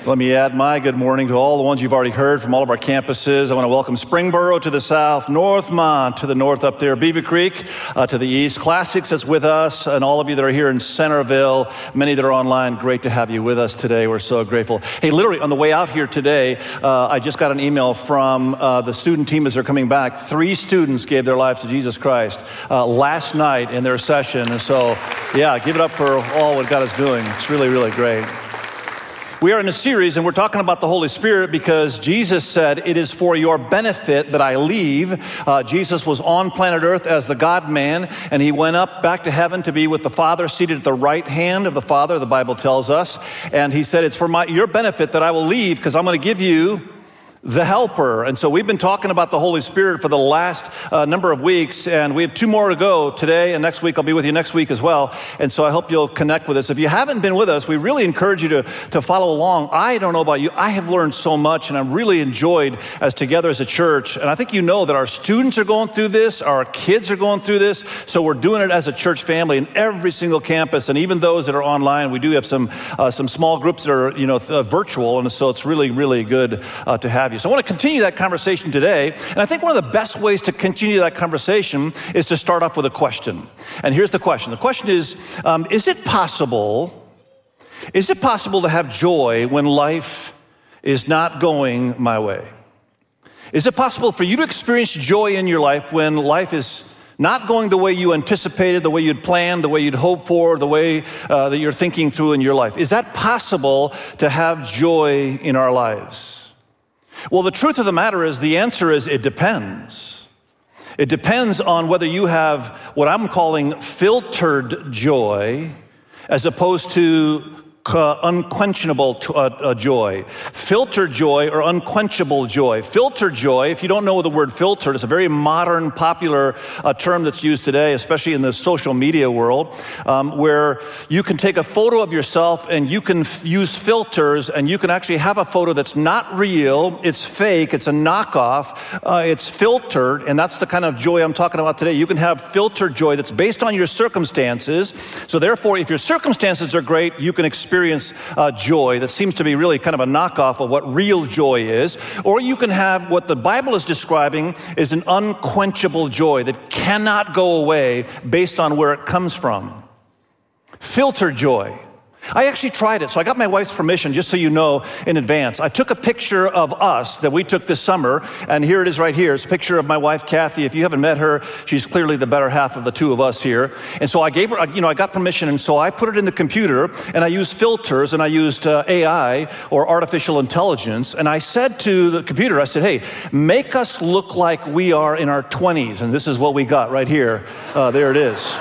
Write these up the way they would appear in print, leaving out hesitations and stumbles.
Let me add my good morning to all the ones you've already heard from all of our campuses. I want to welcome Springboro to the south, Northmont to the north up there, Beaver Creek to the east, Classics that's with us, and all of you that are here in Centerville, many that are online, great to have you with us today. We're so grateful. Hey, literally on the way out here today, I just got an email from the student team as they're coming back. 3 students gave their lives to Jesus Christ last night in their session. And so, yeah, give it up for all what God is doing. It's really, really great. We are in a series, and we're talking about the Holy Spirit because Jesus said, "It is for your benefit that I leave." Jesus was on planet Earth as the God-man, and he went up back to heaven to be with the Father, seated at the right hand of the Father, the Bible tells us. And he said, "It's for your benefit that I will leave because I'm going to give you the Helper." And so we've been talking about the Holy Spirit for the last number of weeks, and we have 2 more to go today, and next week I'll be with you next week as well. And so I hope you'll connect with us. If you haven't been with us, we really encourage you to follow along. I don't know about you, I have learned so much, and I'm really enjoyed as together as a church. And I think you know that our students are going through this, our kids are going through this, so we're doing it as a church family in every single campus, and even those that are online. We do have some small groups that are virtual, and so it's really, really good to have you. So I want to continue that conversation today, and I think one of the best ways to continue that conversation is to start off with a question. And here's the question. The question is it possible to have joy when life is not going my way? Is it possible for you to experience joy in your life when life is not going the way you anticipated, the way you'd planned, the way you'd hoped for, the way that you're thinking through in your life? Is that possible to have joy in our lives? Well, the truth of the matter is, the answer is it depends. It depends on whether you have what I'm calling filtered joy as opposed to unquenchable joy. Filtered joy or unquenchable joy. Filtered joy, if you don't know the word filtered, it's a very modern, popular term that's used today, especially in the social media world, where you can take a photo of yourself and you can use filters, and you can actually have a photo that's not real, it's fake, it's a knockoff, it's filtered, and that's the kind of joy I'm talking about today. You can have filtered joy that's based on your circumstances. So therefore, if your circumstances are great, you can experience joy that seems to be really kind of a knockoff of what real joy is. Or you can have what the Bible is describing as an unquenchable joy that cannot go away based on where it comes from. Filtered joy. I actually tried it, so I got my wife's permission, just so you know in advance. I took a picture of us that we took this summer, and here it is right here. It's a picture of my wife, Kathy. If you haven't met her, she's clearly the better half of the 2 of us here. And so I gave her, I got permission, and so I put it in the computer, and I used filters, and I used AI, or artificial intelligence, and I said to the computer, I said, "Hey, make us look like we are in our 20s, and this is what we got right here. There it is.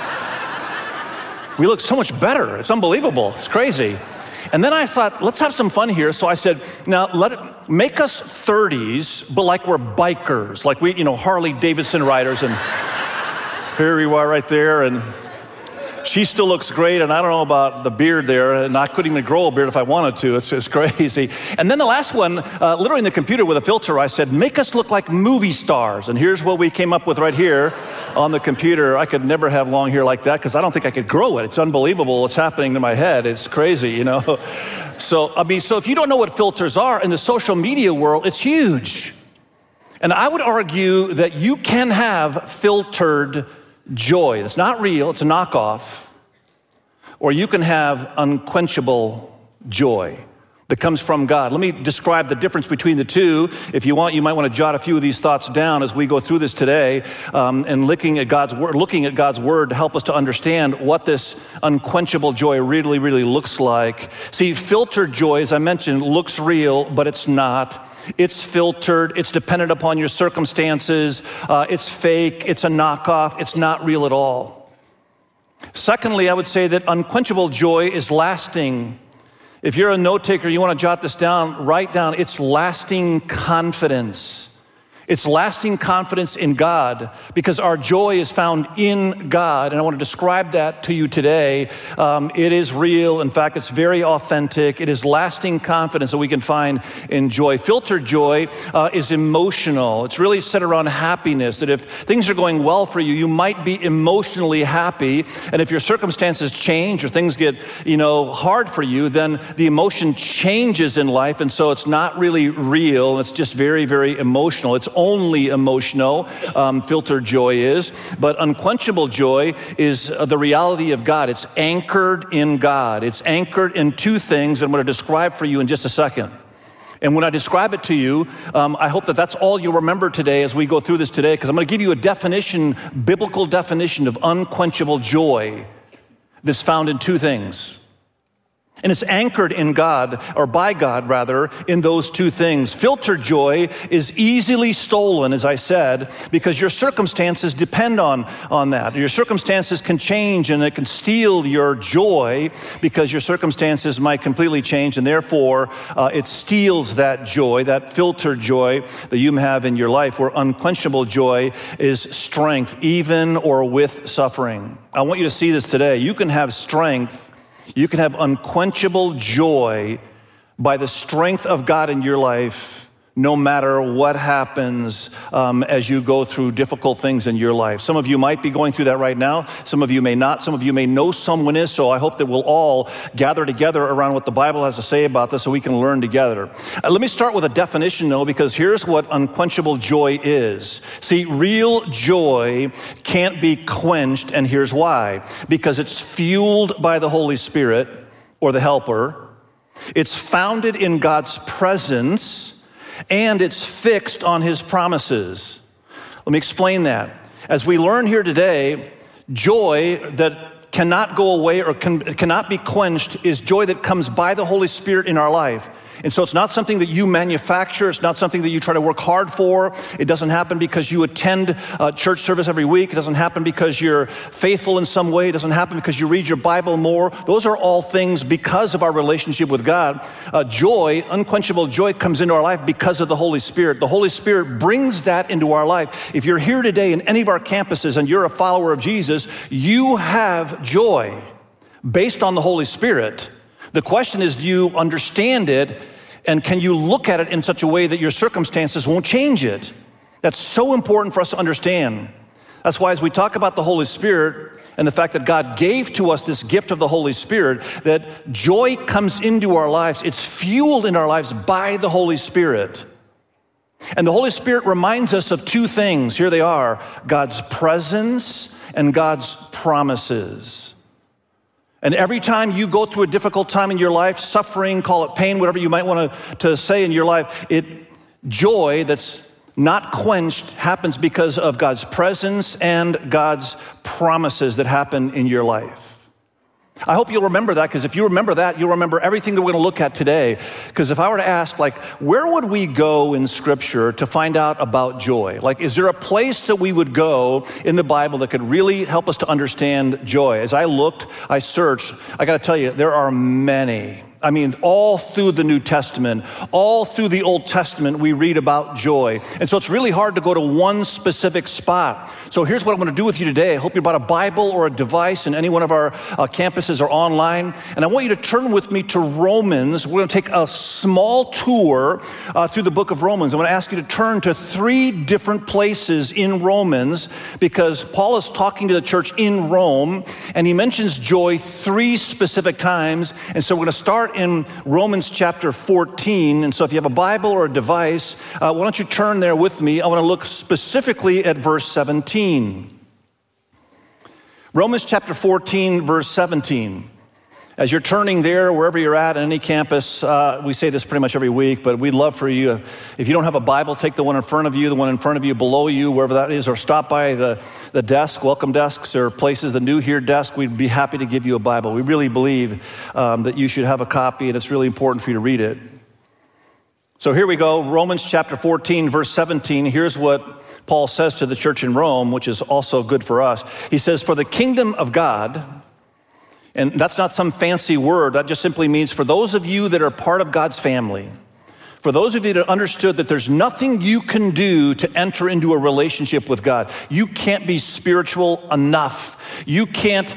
We look so much better. It's unbelievable. It's crazy." And then I thought, let's have some fun here. So I said, now make us 30s, but like we're bikers, like we, Harley Davidson riders. And here you are right there. And she still looks great, and I don't know about the beard there, and I couldn't even grow a beard if I wanted to. It's crazy. And then the last one, literally in the computer with a filter, I said, make us look like movie stars. And here's what we came up with right here on the computer. I could never have long hair like that because I don't think I could grow it. It's unbelievable what's happening to my head. It's crazy, So if you don't know what filters are in the social media world, it's huge. And I would argue that you can have filtered joy. It's not real, it's a knockoff. Or you can have unquenchable joy that comes from God. Let me describe the difference between the two. If you want, you might want to jot a few of these thoughts down as we go through this today, and looking at God's word to help us to understand what this unquenchable joy really, really looks like. See, filtered joy, as I mentioned, looks real, but it's not. It's filtered, it's dependent upon your circumstances, it's fake, it's a knockoff, it's not real at all. Secondly, I would say that unquenchable joy is lasting. If you're a note taker, you want to jot this down, write down, it's lasting confidence. It's lasting confidence in God because our joy is found in God. And I want to describe that to you today. It is real. In fact, it's very authentic. It is lasting confidence that we can find in joy. Filtered joy is emotional. It's really set around happiness, that if things are going well for you, you might be emotionally happy. And if your circumstances change or things get, hard for you, then the emotion changes in life. And so it's not really real. It's just very, very emotional. It's only emotional, filtered joy is, but unquenchable joy is the reality of God. It's anchored in God. It's anchored in two things I'm going to describe for you in just a second. And when I describe it to you, I hope that that's all you'll remember today as we go through this today, because I'm going to give you a definition, biblical definition of unquenchable joy that's found in two things. And it's anchored in God, or by God rather, in those two things. Filtered joy is easily stolen, as I said, because your circumstances depend on that. Your circumstances can change and it can steal your joy because your circumstances might completely change, and therefore it steals that joy, that filtered joy that you have in your life, where unquenchable joy is strength, even or with suffering. I want you to see this today. You can have strength. You can have unquenchable joy by the strength of God in your life, no matter what happens as you go through difficult things in your life. Some of you might be going through that right now. Some of you may not. Some of you may know someone is. So I hope that we'll all gather together around what the Bible has to say about this so we can learn together. Let me start with a definition, though, because here's what unquenchable joy is. See, real joy can't be quenched, and here's why. Because it's fueled by the Holy Spirit, or the Helper. It's founded in God's presence, and it's fixed on His promises. Let me explain that. As we learn here today, joy that cannot go away or cannot be quenched is joy that comes by the Holy Spirit in our life. And so it's not something that you manufacture. It's not something that you try to work hard for. It doesn't happen because you attend church service every week. It doesn't happen because you're faithful in some way. It doesn't happen because you read your Bible more. Those are all things because of our relationship with God. Joy, unquenchable joy, comes into our life because of the Holy Spirit. The Holy Spirit brings that into our life. If you're here today in any of our campuses and you're a follower of Jesus, you have joy based on the Holy Spirit. The question is, do you understand it, and can you look at it in such a way that your circumstances won't change it? That's so important for us to understand. That's why as we talk about the Holy Spirit and the fact that God gave to us this gift of the Holy Spirit, that joy comes into our lives. It's fueled in our lives by the Holy Spirit. And the Holy Spirit reminds us of two things. Here they are: God's presence and God's promises. And every time you go through a difficult time in your life, suffering, call it pain, whatever you might want to say in your life, joy that's not quenched happens because of God's presence and God's promises that happen in your life. I hope you'll remember that, because if you remember that, you'll remember everything that we're going to look at today. Because if I were to ask, where would we go in Scripture to find out about joy? Is there a place that we would go in the Bible that could really help us to understand joy? As I looked, I searched, I got to tell you, there are many. I mean, all through the New Testament, all through the Old Testament, we read about joy. And so it's really hard to go to one specific spot. So here's what I'm going to do with you today. I hope you brought a Bible or a device in any one of our campuses or online. And I want you to turn with me to Romans. We're going to take a small tour through the book of Romans. I'm going to ask you to turn to 3 different places in Romans, because Paul is talking to the church in Rome, and he mentions joy 3 specific times. And so we're going to start in Romans chapter 14. And so if you have a Bible or a device, why don't you turn there with me? I want to look specifically at verse 17. Romans chapter 14, verse 17. As you're turning there, wherever you're at any campus, we say this pretty much every week, but we'd love for you, if you don't have a Bible, take the one in front of you, the one in front of you, below you, wherever that is, or stop by the desk, welcome desks, or places, the New Here desk. We'd be happy to give you a Bible. We really believe that you should have a copy, and it's really important for you to read it. So here we go, Romans chapter 14, verse 17. Here's what Paul says to the church in Rome, which is also good for us. He says, "For the kingdom of God," and that's not some fancy word, that just simply means for those of you that are part of God's family, For those of you that understood that there's nothing you can do to enter into a relationship with God. You can't be spiritual enough. You can't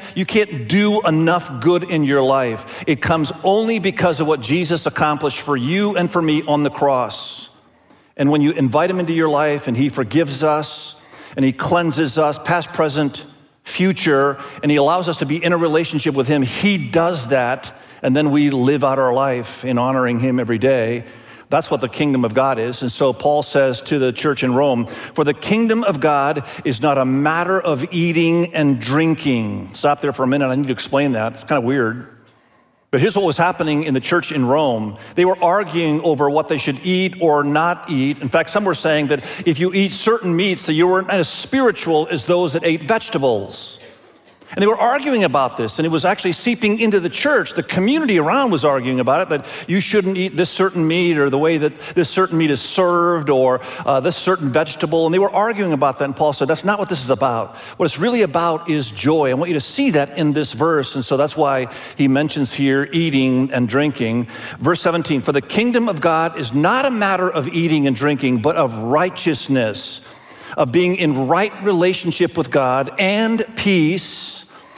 do enough good in your life. It comes only because of what Jesus accomplished for you and for me on the cross. And when you invite him into your life and he forgives us and he cleanses us, past, present, future, and he allows us to be in a relationship with him, he does that, and then we live out our life in honoring him every day. That's what the kingdom of God is. And so Paul says to the church in Rome, for the kingdom of God is not a matter of eating and drinking. Stop there for a minute. I need to explain that. It's kind of weird. But here's what was happening in the church in Rome. They were arguing over what they should eat or not eat. In fact, some were saying that if you eat certain meats, that you weren't as spiritual as those that ate vegetables. And they were arguing about this, and it was actually seeping into the church. The community around was arguing about it, that you shouldn't eat this certain meat, or the way that this certain meat is served, or this certain vegetable. And they were arguing about that, and Paul said, that's not what this is about. What it's really about is joy. I want you to see that in this verse, and so that's why he mentions here eating and drinking. Verse 17, for the kingdom of God is not a matter of eating and drinking, but of righteousness, of being in right relationship with God, and peace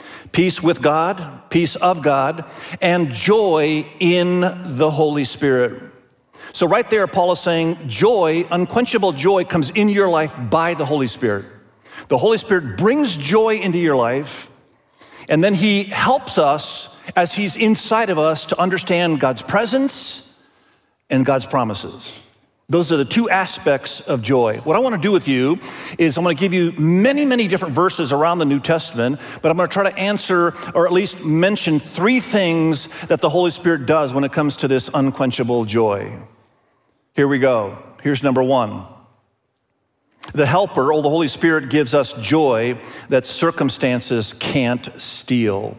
with God, peace of God, and joy in the Holy Spirit. So right there, Paul is saying joy, unquenchable joy, comes in your life by the Holy Spirit. The Holy Spirit brings joy into your life, and then he helps us as he's inside of us to understand God's presence and God's promises. Those are the two aspects of joy. What I want to do with you is I'm going to give you many, many different verses around the New Testament, but I'm going to try to answer or at least mention three things that the Holy Spirit does when it comes to this unquenchable joy. Here we go. Here's number one. The Helper, or the Holy Spirit, gives us joy that circumstances can't steal.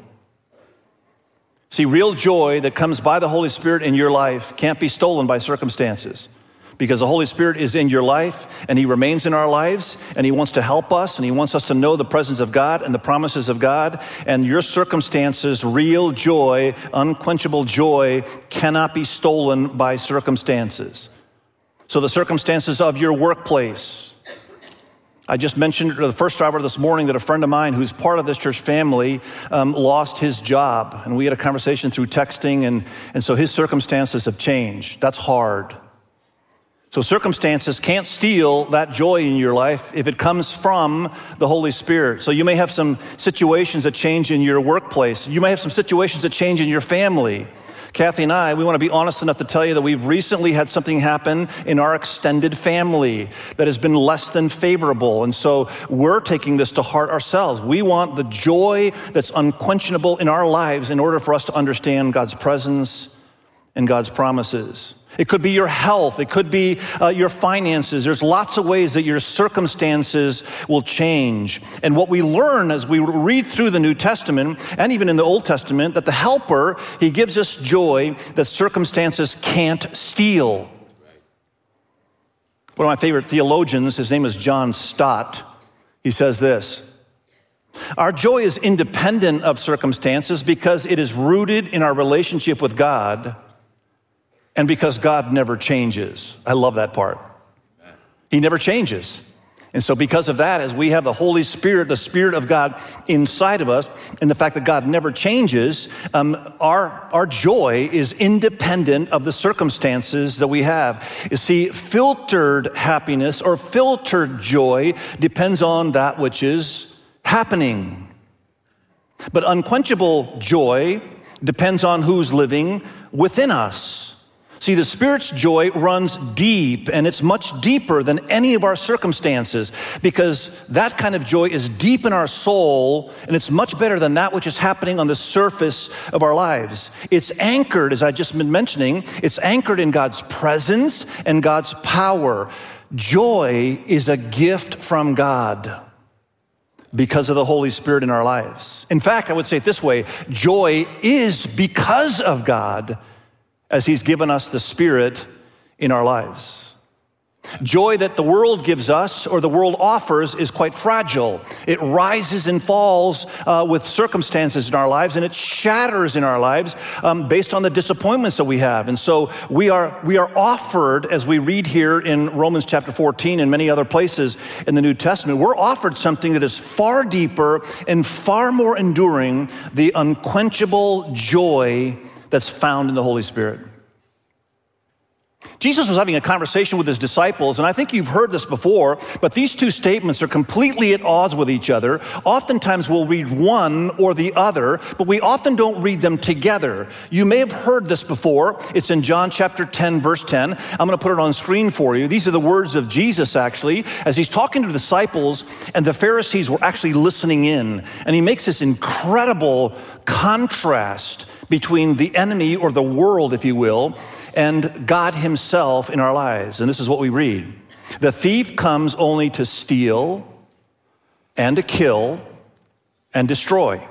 See, real joy that comes by the Holy Spirit in your life can't be stolen by circumstances. Because the Holy Spirit is in your life, and he remains in our lives, and he wants to help us, and he wants us to know the presence of God and the promises of God. And your circumstances, real joy, unquenchable joy, cannot be stolen by circumstances. So the circumstances of your workplace. I just mentioned to the first driver this morning that a friend of mine who's part of this church family lost his job. And we had a conversation through texting, and so his circumstances have changed. That's hard. So circumstances can't steal that joy in your life if it comes from the Holy Spirit. So you may have some situations that change in your workplace. You may have some situations that change in your family. Kathy and I, we want to be honest enough to tell you that we've recently had something happen in our extended family that has been less than favorable. And so we're taking this to heart ourselves. We want the joy that's unquenchable in our lives in order for us to understand God's presence and God's promises. It could be your health. It could be your finances. There's lots of ways that your circumstances will change. And what we learn as we read through the New Testament and even in the Old Testament, that the Helper, he gives us joy that circumstances can't steal. One of my favorite theologians, his name is John Stott. He says this: our joy is independent of circumstances because it is rooted in our relationship with God, and because God never changes. I love that part. He never changes. And so because of that, as we have the Holy Spirit, the Spirit of God inside of us, and the fact that God never changes, our joy is independent of the circumstances that we have. You see, filtered happiness or filtered joy depends on that which is happening. But unquenchable joy depends on who's living within us. See, the Spirit's joy runs deep, and it's much deeper than any of our circumstances, because that kind of joy is deep in our soul, and it's much better than that which is happening on the surface of our lives. It's anchored, as I just been mentioning, it's anchored in God's presence and God's power. Joy is a gift from God because of the Holy Spirit in our lives. In fact, I would say it this way: joy is because of God, as he's given us the Spirit in our lives. Joy that the world gives us or the world offers is quite fragile. It rises and falls with circumstances in our lives, and it shatters in our lives based on the disappointments that we have. And so we are offered, as we read here in Romans chapter 14 and many other places in the New Testament, we're offered something that is far deeper and far more enduring, the unquenchable joy that's found in the Holy Spirit. Jesus was having a conversation with his disciples, and I think you've heard this before, but these two statements are completely at odds with each other. Oftentimes we'll read one or the other, but we often don't read them together. You may have heard this before. It's in John chapter 10, verse 10. I'm going to put it on screen for you. These are the words of Jesus, actually, as he's talking to the disciples, and the Pharisees were actually listening in. And he makes this incredible contrast between the enemy or the world, if you will, and God himself in our lives. And this is what we read. The thief comes only to steal and to kill and destroy.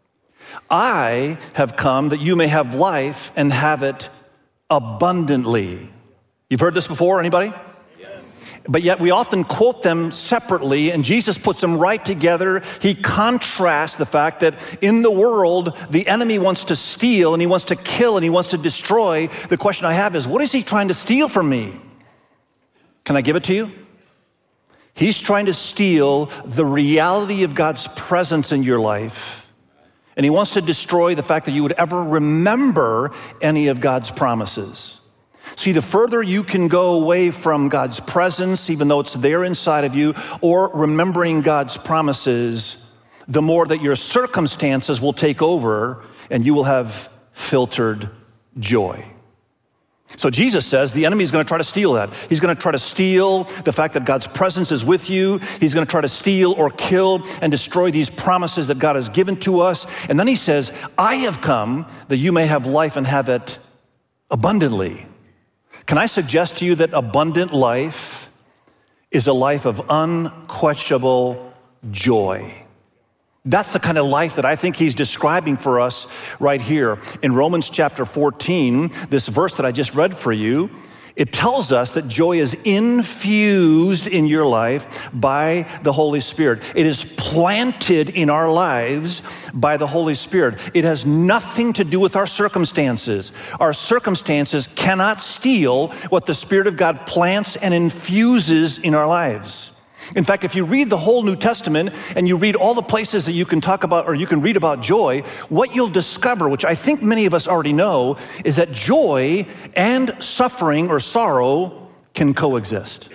I have come that you may have life and have it abundantly. You've heard this before, anybody? But yet we often quote them separately, and Jesus puts them right together. He contrasts the fact that in the world, the enemy wants to steal, and he wants to kill, and he wants to destroy. The question I have is, what is he trying to steal from me? Can I give it to you? He's trying to steal the reality of God's presence in your life, and he wants to destroy the fact that you would ever remember any of God's promises. See, the further you can go away from God's presence, even though it's there inside of you, or remembering God's promises, the more that your circumstances will take over and you will have filtered joy. So Jesus says the enemy is going to try to steal that. He's going to try to steal the fact that God's presence is with you. He's going to try to steal or kill and destroy these promises that God has given to us. And then he says, I have come that you may have life and have it abundantly. Can I suggest to you that abundant life is a life of unquenchable joy? That's the kind of life that I think he's describing for us right here. In Romans chapter 14, this verse that I just read for you, it tells us that joy is infused in your life by the Holy Spirit. It is planted in our lives by the Holy Spirit. It has nothing to do with our circumstances. Our circumstances cannot steal what the Spirit of God plants and infuses in our lives. In fact, if you read the whole New Testament and you read all the places that you can talk about or you can read about joy, what you'll discover, which I think many of us already know, is that joy and suffering or sorrow can coexist.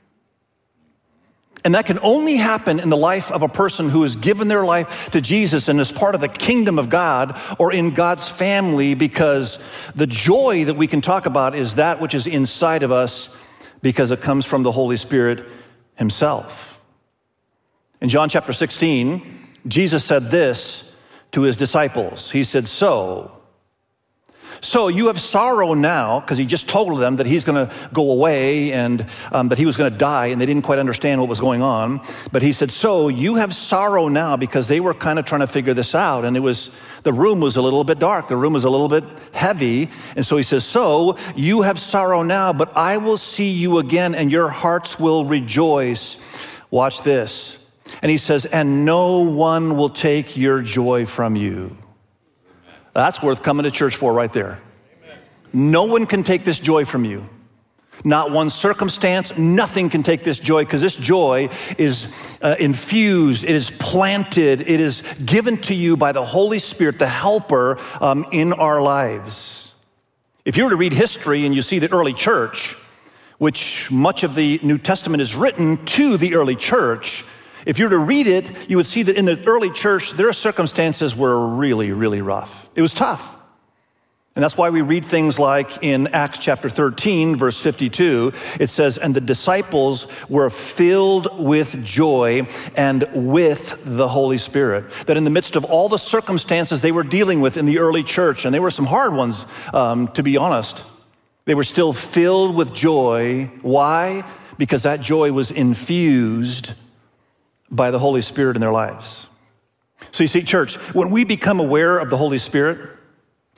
And that can only happen in the life of a person who has given their life to Jesus and is part of the kingdom of God or in God's family, because the joy that we can talk about is that which is inside of us because it comes from the Holy Spirit himself. In John chapter 16, Jesus said this to his disciples. He said, So you have sorrow now, because he just told them that he's going to go away and that he was going to die, and they didn't quite understand what was going on. But he said, so you have sorrow now, because they were kind of trying to figure this out, and the room was a little bit dark. The room was a little bit heavy. And so he says, so you have sorrow now, but I will see you again, and your hearts will rejoice. Watch this. And he says, and no one will take your joy from you. That's worth coming to church for right there. Amen. No one can take this joy from you. Not one circumstance, nothing can take this joy, because this joy is infused, it is planted, it is given to you by the Holy Spirit, the helper in our lives. If you were to read history and you see the early church, which much of the New Testament is written to the early church, if you were to read it, you would see that in the early church, their circumstances were really, really rough. It was tough. And that's why we read things like in Acts chapter 13, verse 52, it says, and the disciples were filled with joy and with the Holy Spirit. That in the midst of all the circumstances they were dealing with in the early church, and they were some hard ones, to be honest, they were still filled with joy. Why? Because that joy was infused by the Holy Spirit in their lives. So you see, church, when we become aware of the Holy Spirit,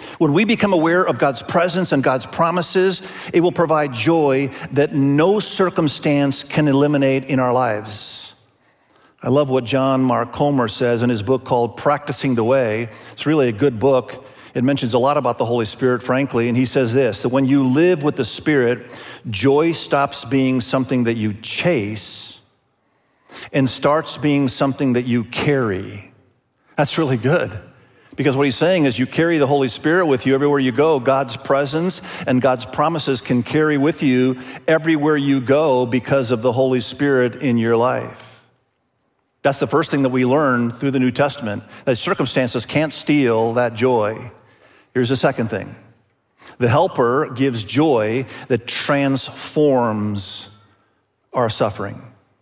When we become aware of God's presence and God's promises, it will provide joy that no circumstance can eliminate in our lives. I love what John Mark Comer says in his book called Practicing the Way. It's really a good book. It mentions a lot about the Holy Spirit, frankly, and he says this, that when you live with the Spirit, joy stops being something that you chase and starts being something that you carry. That's really good. Because what he's saying is you carry the Holy Spirit with you everywhere you go. God's presence and God's promises can carry with you everywhere you go because of the Holy Spirit in your life. That's the first thing that we learn through the New Testament, that circumstances can't steal that joy. Here's the second thing. The Helper gives joy that transforms our suffering.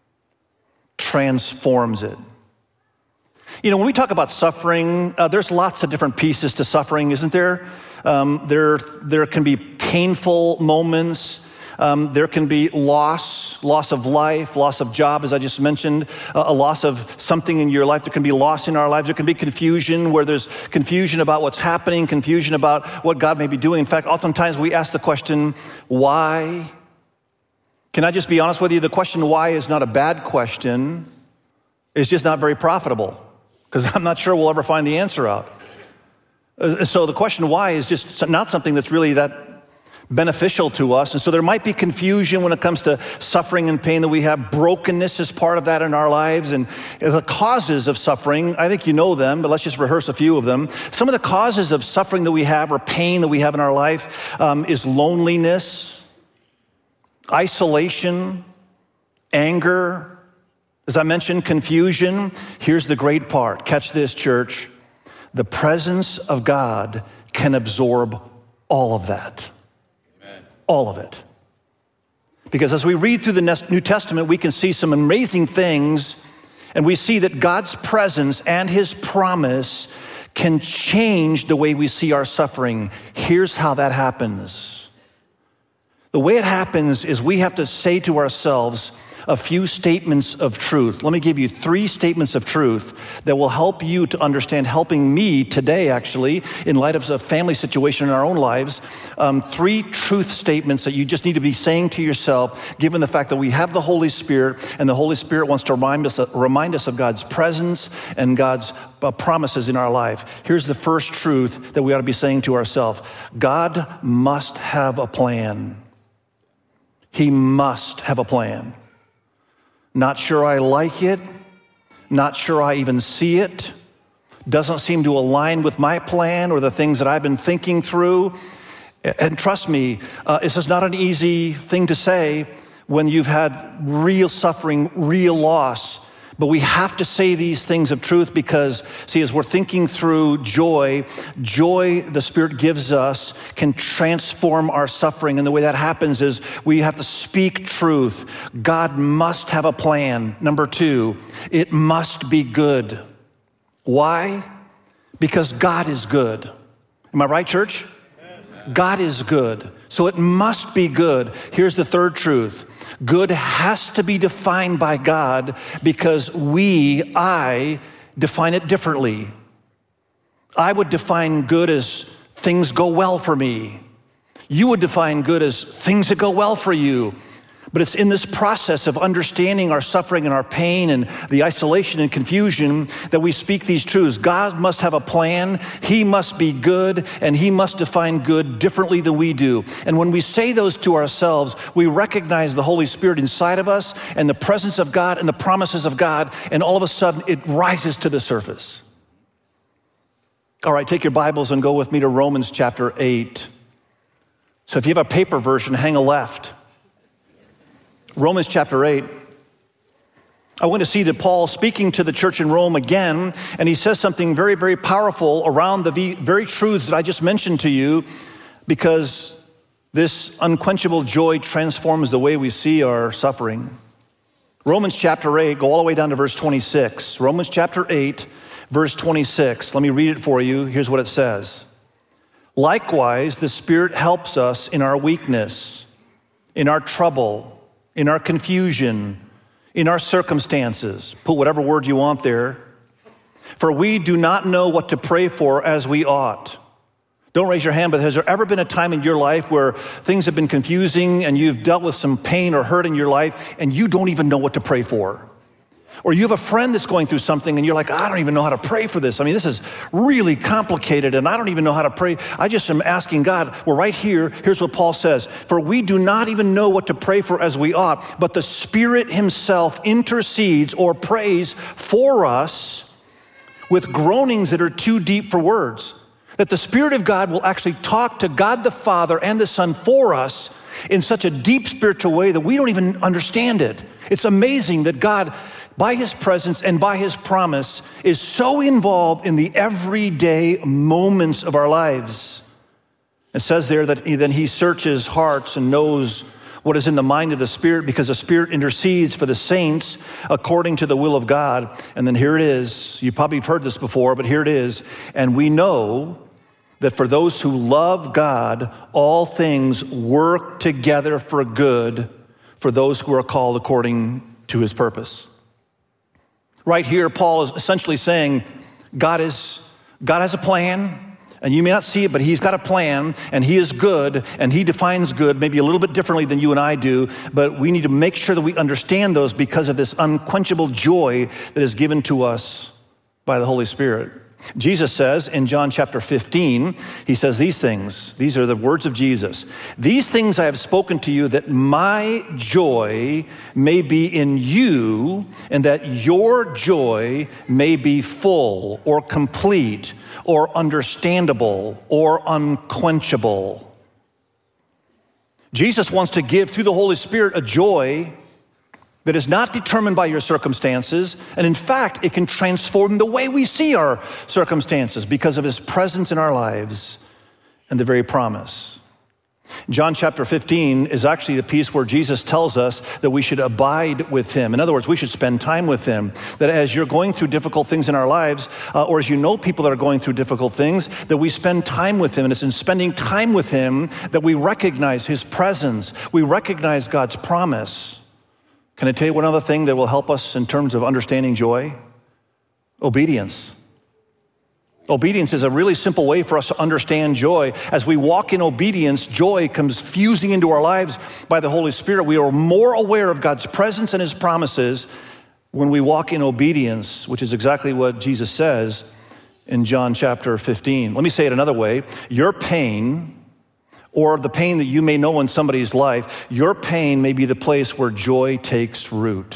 Transforms it. You know, when we talk about suffering, there's lots of different pieces to suffering, isn't there? There can be painful moments. There can be loss of life, loss of job, as I just mentioned, a loss of something in your life. There can be loss in our lives. There can be confusion where there's confusion about what's happening, confusion about what God may be doing. In fact, oftentimes we ask the question, why? Can I just be honest with you? The question why is not a bad question. It's just not very profitable. Because I'm not sure we'll ever find the answer out. So the question why is just not something that's really that beneficial to us. And so there might be confusion when it comes to suffering and pain that we have. Brokenness is part of that in our lives. And the causes of suffering, I think you know them, but let's just rehearse a few of them. Some of the causes of suffering that we have or pain that we have in our life is loneliness, isolation, anger, as I mentioned, confusion. Here's the great part. Catch this, church. The presence of God can absorb all of that. Amen. All of it. Because as we read through the New Testament, we can see some amazing things, and we see that God's presence and his promise can change the way we see our suffering. Here's how that happens. The way it happens is we have to say to ourselves a few statements of truth. Let me give you 3 statements of truth that will help you to understand, helping me today actually, in light of a family situation in our own lives. 3 truth statements that you just need to be saying to yourself, given the fact that we have the Holy Spirit, and the Holy Spirit wants to remind us of God's presence and God's promises in our life. Here's the first truth that we ought to be saying to ourselves. God must have a plan. He must have a plan. Not sure I like it, not sure I even see it, doesn't seem to align with my plan or the things that I've been thinking through. And trust me, this is not an easy thing to say when you've had real suffering, real loss. But we have to say these things of truth because, see, as we're thinking through joy the Spirit gives us can transform our suffering. And the way that happens is we have to speak truth. God must have a plan. Number 2, it must be good. Why? Because God is good. Am I right, church? God is good. So it must be good. Here's the third truth. Good has to be defined by God because I define it differently. I would define good as things go well for me. You would define good as things that go well for you. But it's in this process of understanding our suffering and our pain and the isolation and confusion that we speak these truths. God must have a plan. He must be good, and he must define good differently than we do. And when we say those to ourselves, we recognize the Holy Spirit inside of us and the presence of God and the promises of God, and all of a sudden it rises to the surface. All right, take your Bibles and go with me to Romans chapter 8. So if you have a paper version, hang a left. Romans chapter 8. I want to see that Paul speaking to the church in Rome again, and he says something very, very powerful around the very truths that I just mentioned to you, because this unquenchable joy transforms the way we see our suffering. Romans chapter 8, go all the way down to verse 26. Romans chapter 8, verse 26. Let me read it for you. Here's what it says. Likewise, the Spirit helps us in our weakness, in our trouble, in our confusion, in our circumstances. Put whatever word you want there. For we do not know what to pray for as we ought. Don't raise your hand, but has there ever been a time in your life where things have been confusing and you've dealt with some pain or hurt in your life and you don't even know what to pray for? Or you have a friend that's going through something and you're like, I don't even know how to pray for this. I mean, this is really complicated and I don't even know how to pray. I just am asking God. Well, right here, here's what Paul says. For we do not even know what to pray for as we ought, but the Spirit himself intercedes or prays for us with groanings that are too deep for words. That the Spirit of God will actually talk to God the Father and the Son for us in such a deep spiritual way that we don't even understand it. It's amazing that God, by his presence and by his promise, is so involved in the everyday moments of our lives. It says there that then he searches hearts and knows what is in the mind of the Spirit, because the Spirit intercedes for the saints according to the will of God. And then here it is. You probably have heard this before, but here it is. And we know that for those who love God, all things work together for good for those who are called according to his purpose. Right here, Paul is essentially saying God has a plan. And you may not see it, but he's got a plan, and he is good, and he defines good maybe a little bit differently than you and I do, but we need to make sure that we understand those because of this unquenchable joy that is given to us by the Holy Spirit. Jesus says in John chapter 15, he says these things. These are the words of Jesus. These things I have spoken to you that my joy may be in you and that your joy may be full or complete or understandable or unquenchable. Jesus wants to give through the Holy Spirit a joy that is not determined by your circumstances, and in fact, it can transform the way we see our circumstances because of his presence in our lives and the very promise. John chapter 15 is actually the piece where Jesus tells us that we should abide with him. In other words, we should spend time with him. That as you're going through difficult things in our lives, or as you know people that are going through difficult things, that we spend time with him. And it's in spending time with him that we recognize his presence. We recognize God's promise. Can I tell you one other thing that will help us in terms of understanding joy? Obedience. Obedience is a really simple way for us to understand joy. As we walk in obedience, joy comes fusing into our lives by the Holy Spirit. We are more aware of God's presence and his promises when we walk in obedience, which is exactly what Jesus says in John chapter 15. Let me say it another way. Your pain, or the pain that you may know in somebody's life, your pain may be the place where joy takes root.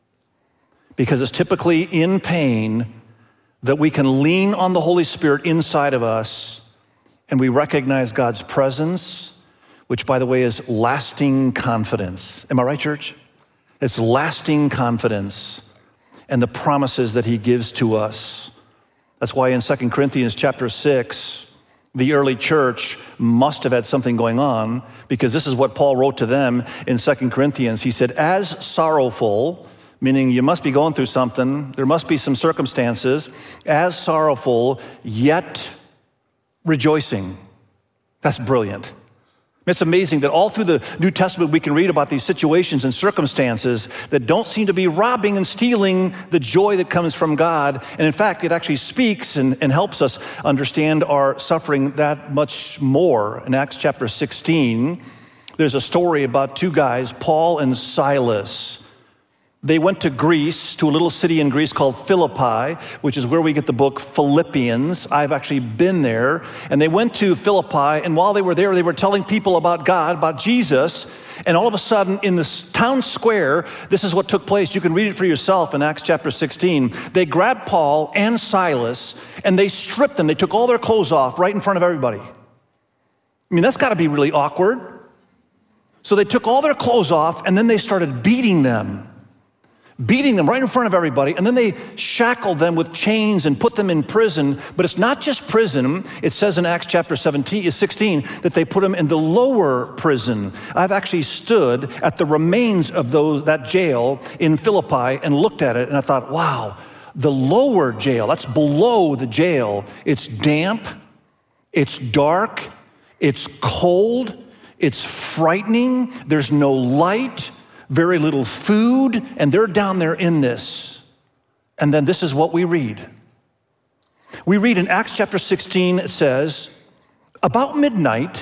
Because it's typically in pain that we can lean on the Holy Spirit inside of us and we recognize God's presence, which, by the way, is lasting confidence. Am I right, church? It's lasting confidence and the promises that he gives to us. That's why in 2 Corinthians chapter 6, the early church must have had something going on, because this is what Paul wrote to them in 2 Corinthians. He said, as sorrowful, meaning you must be going through something, there must be some circumstances, as sorrowful, yet rejoicing. That's brilliant. It's amazing that all through the New Testament we can read about these situations and circumstances that don't seem to be robbing and stealing the joy that comes from God. And in fact, it actually speaks and helps us understand our suffering that much more. In Acts chapter 16, there's a story about two guys, Paul and Silas. They went to Greece, to a little city in Greece called Philippi, which is where we get the book Philippians. I've actually been there. And they went to Philippi, and while they were there, they were telling people about God, about Jesus. And all of a sudden, in the town square, this is what took place. You can read it for yourself in Acts chapter 16. They grabbed Paul and Silas, and they stripped them. They took all their clothes off right in front of everybody. I mean, that's got to be really awkward. So they took all their clothes off, and then they started beating them right in front of everybody, and then they shackled them with chains and put them in prison. But it's not just prison. It says in Acts chapter 16 that they put them in the lower prison. I've actually stood at the remains of that jail in Philippi and looked at it, and I thought, wow, the lower jail, that's below the jail. It's damp, it's dark, it's cold, it's frightening, there's no light, very little food, and they're down there in this. And then this is what we read. We read in Acts chapter 16, it says, About midnight,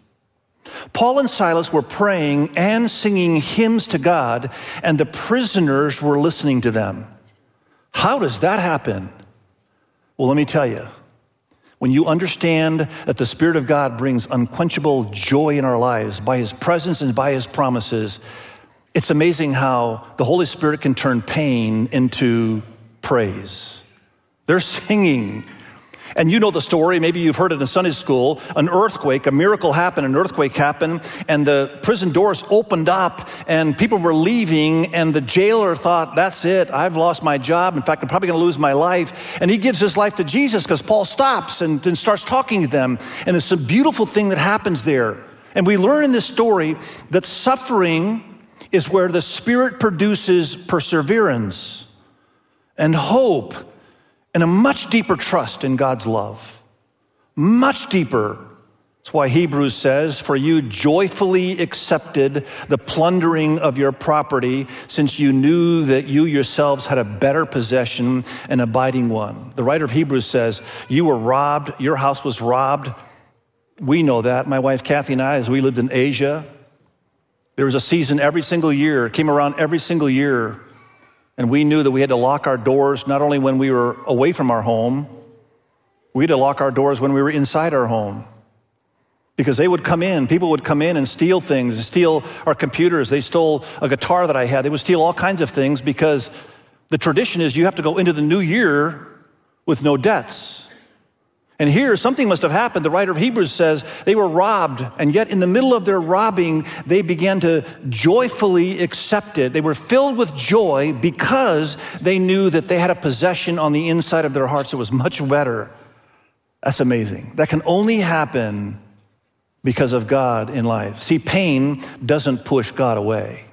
Paul and Silas were praying and singing hymns to God, and the prisoners were listening to them. How does that happen? Well, let me tell you. When you understand that the Spirit of God brings unquenchable joy in our lives by His presence and by His promises, it's amazing how the Holy Spirit can turn pain into praise. They're singing. And you know the story, maybe you've heard it in Sunday school, an earthquake, a miracle happened, an earthquake happened, and the prison doors opened up, and people were leaving, and the jailer thought, that's it, I've lost my job. In fact, I'm probably gonna lose my life. And he gives his life to Jesus because Paul stops and starts talking to them. And it's a beautiful thing that happens there. And we learn in this story that suffering is where the Spirit produces perseverance and hope and a much deeper trust in God's love. Much deeper. That's why Hebrews says, for you joyfully accepted the plundering of your property, since you knew that you yourselves had a better possession, an abiding one. The writer of Hebrews says, you were robbed, your house was robbed. We know that. My wife Kathy and I, as we lived in Asia, there was a season every single year, it came around every single year, and we knew that we had to lock our doors not only when we were away from our home, we had to lock our doors when we were inside our home. Because they would come in, people would come in and steal things, steal our computers. They stole a guitar that I had. They would steal all kinds of things because the tradition is you have to go into the new year with no debts. And here, something must have happened. The writer of Hebrews says they were robbed, and yet in the middle of their robbing, they began to joyfully accept it. They were filled with joy because they knew that they had a possession on the inside of their hearts that was much better. That's amazing. That can only happen because of God in life. See, pain doesn't push God away.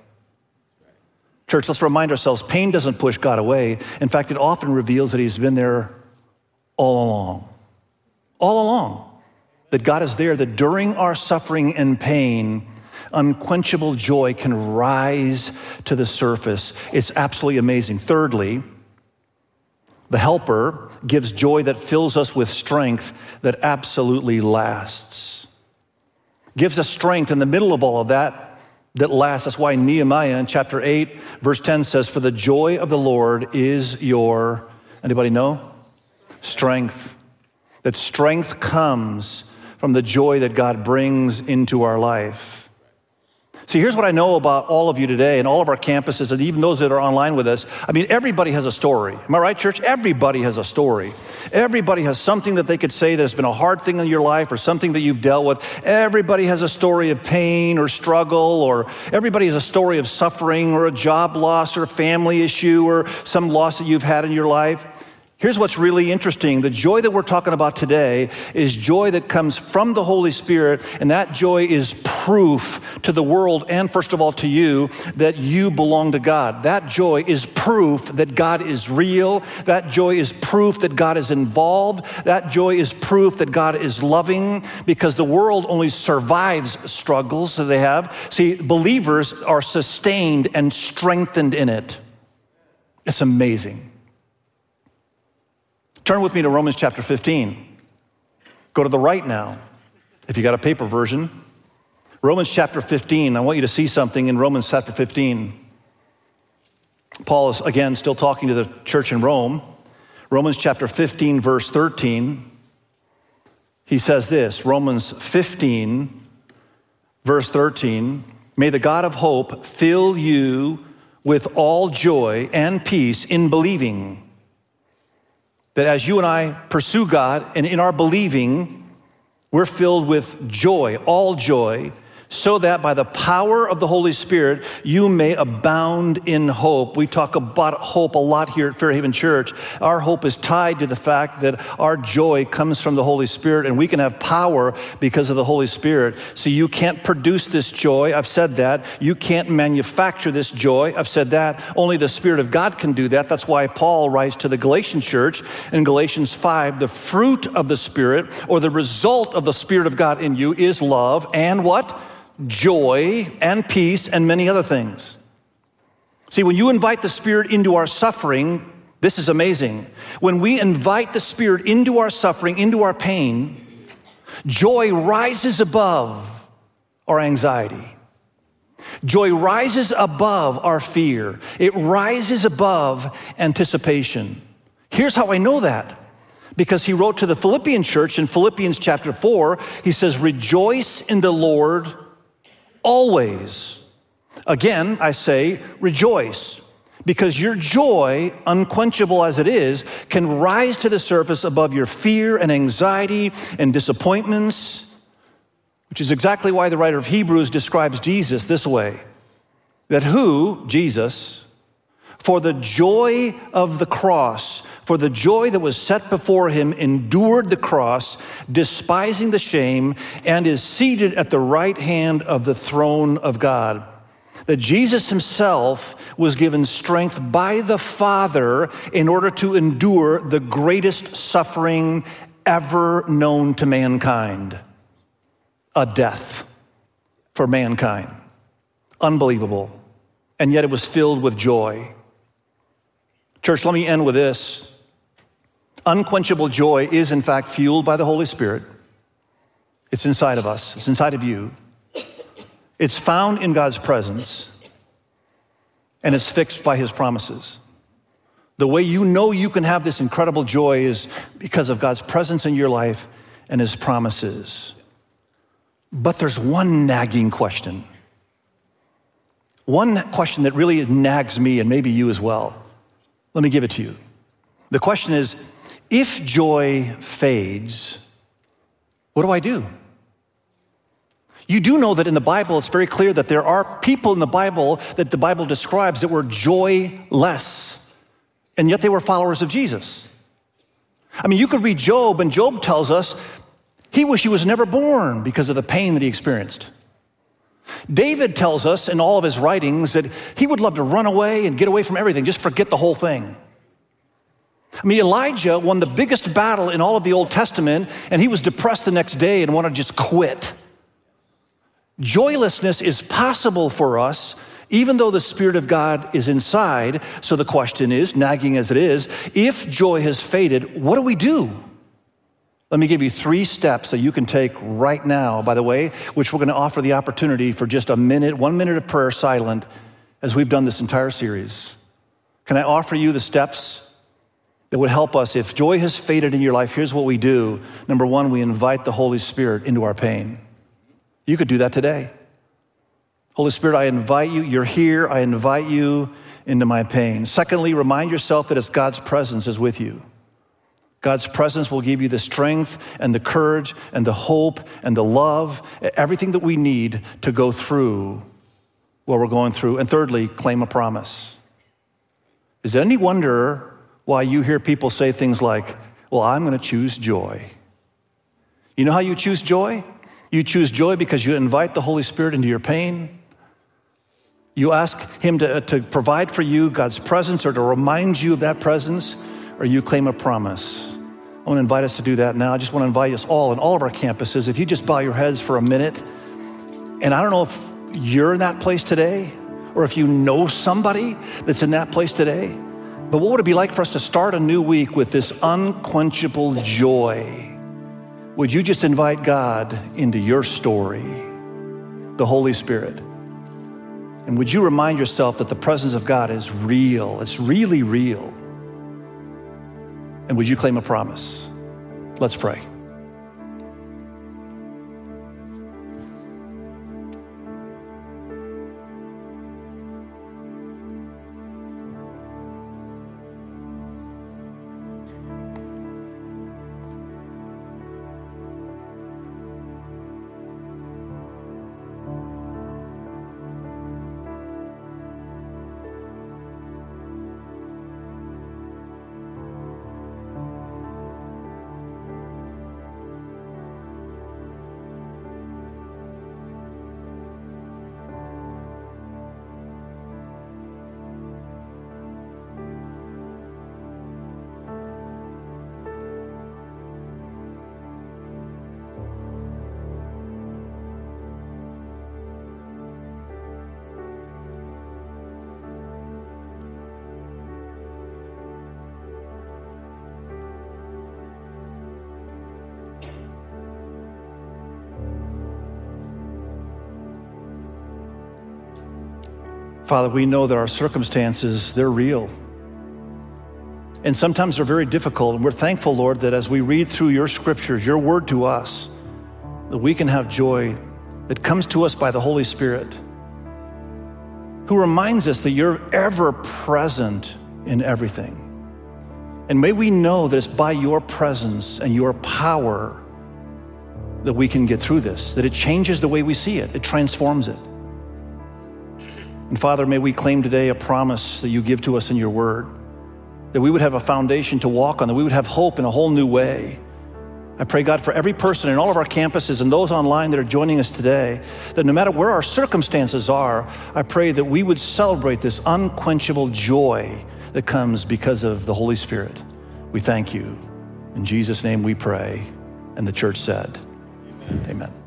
Church, let's remind ourselves, pain doesn't push God away. In fact, it often reveals that He's been there all along. All along, that God is there, that during our suffering and pain, unquenchable joy can rise to the surface. It's absolutely amazing. Thirdly, the helper gives joy that fills us with strength that absolutely lasts. Gives us strength in the middle of all of that lasts. That's why Nehemiah in chapter 8, verse 10 says, for the joy of the Lord is your, anybody know? Strength. That strength comes from the joy that God brings into our life. See, here's what I know about all of you today and all of our campuses and even those that are online with us. I mean, everybody has a story. Am I right, church? Everybody has a story. Everybody has something that they could say that's been a hard thing in your life or something that you've dealt with. Everybody has a story of pain or struggle, or everybody has a story of suffering or a job loss or a family issue or some loss that you've had in your life. Here's what's really interesting. The joy that we're talking about today is joy that comes from the Holy Spirit, and that joy is proof to the world and first of all to you that you belong to God. That joy is proof that God is real. That joy is proof that God is involved. That joy is proof that God is loving, because the world only survives struggles that they have. See, believers are sustained and strengthened in it. It's amazing. Turn with me to Romans chapter 15. Go to the right now, if you got a paper version. Romans chapter 15, I want you to see something in Romans chapter 15. Paul is, again, still talking to the church in Rome. Romans chapter 15, verse 13. He says this, Romans 15, verse 13. May the God of hope fill you with all joy and peace in believing, that as you and I pursue God and in our believing, we're filled with joy, all joy, so that by the power of the Holy Spirit, you may abound in hope. We talk about hope a lot here at Fairhaven Church. Our hope is tied to the fact that our joy comes from the Holy Spirit, and we can have power because of the Holy Spirit. So you can't produce this joy. I've said that. You can't manufacture this joy. I've said that. Only the Spirit of God can do that. That's why Paul writes to the Galatian church in Galatians 5, the fruit of the Spirit, or the result of the Spirit of God in you, is love and what? Joy and peace and many other things. See, when you invite the Spirit into our suffering, this is amazing. When we invite the Spirit into our suffering, into our pain, Joy rises above our anxiety. Joy rises above our fear. It rises above anticipation. Here's how I know that. Because he wrote to the Philippian church in Philippians chapter 4, he says, rejoice in the Lord always. Again, I say rejoice, because your joy, unquenchable as it is, can rise to the surface above your fear and anxiety and disappointments, which is exactly why the writer of Hebrews describes Jesus this way, that who, Jesus, for the joy of the cross, for the joy that was set before him, endured the cross, despising the shame, and is seated at the right hand of the throne of God. That Jesus himself was given strength by the Father in order to endure the greatest suffering ever known to mankind, a death for mankind. Unbelievable. And yet it was filled with joy. Church, let me end with this. Unquenchable joy is, in fact, fueled by the Holy Spirit. It's inside of us. It's inside of you. It's found in God's presence, and it's fixed by his promises. The way you know you can have this incredible joy is because of God's presence in your life and his promises. But there's one nagging question. One question that really nags me, and maybe you as well. Let me give it to you. The question is, if joy fades, what do I do? You do know that in the Bible, it's very clear that there are people in the Bible that the Bible describes that were joyless, and yet they were followers of Jesus. I mean, you could read Job, and Job tells us he wished he was never born because of the pain that he experienced. David tells us in all of his writings that he would love to run away and get away from everything, just forget the whole thing. I mean, Elijah won the biggest battle in all of the Old Testament, and he was depressed the next day and wanted to just quit. Joylessness is possible for us, even though the Spirit of God is inside. So the question is, nagging as it is, if joy has faded, what do we do? Let me give you 3 steps that you can take right now, by the way, which we're going to offer the opportunity for just 1 minute of prayer silent as we've done this entire series. Can I offer you the steps that would help us? If joy has faded in your life, here's what we do. Number 1, we invite the Holy Spirit into our pain. You could do that today. Holy Spirit, I invite you. You're here. I invite you into my pain. Secondly, remind yourself that it's God's presence is with you. God's presence will give you the strength and the courage and the hope and the love, everything that we need to go through what we're going through. And thirdly, claim a promise. Is it any wonder why you hear people say things like, well, I'm going to choose joy? You know how you choose joy? You choose joy because you invite the Holy Spirit into your pain. You ask him to provide for you God's presence or to remind you of that presence, or you claim a promise. I want to invite us to do that now. I just want to invite us all in all of our campuses, if you just bow your heads for a minute. And I don't know if you're in that place today or if you know somebody that's in that place today, but what would it be like for us to start a new week with this unquenchable joy? Would you just invite God into your story, the Holy Spirit? And would you remind yourself that the presence of God is real? It's really real. And would you claim a promise? Let's pray. Father, we know that our circumstances, they're real. And sometimes they're very difficult. And we're thankful, Lord, that as we read through your scriptures, your word to us, that we can have joy that comes to us by the Holy Spirit, who reminds us that you're ever present in everything. And may we know that it's by your presence and your power that we can get through this, that it changes the way we see it, it transforms it. And Father, may we claim today a promise that you give to us in your word, that we would have a foundation to walk on, that we would have hope in a whole new way. I pray, God, for every person in all of our campuses and those online that are joining us today, that no matter where our circumstances are, I pray that we would celebrate this unquenchable joy that comes because of the Holy Spirit. We thank you. In Jesus' name we pray. And the church said, Amen.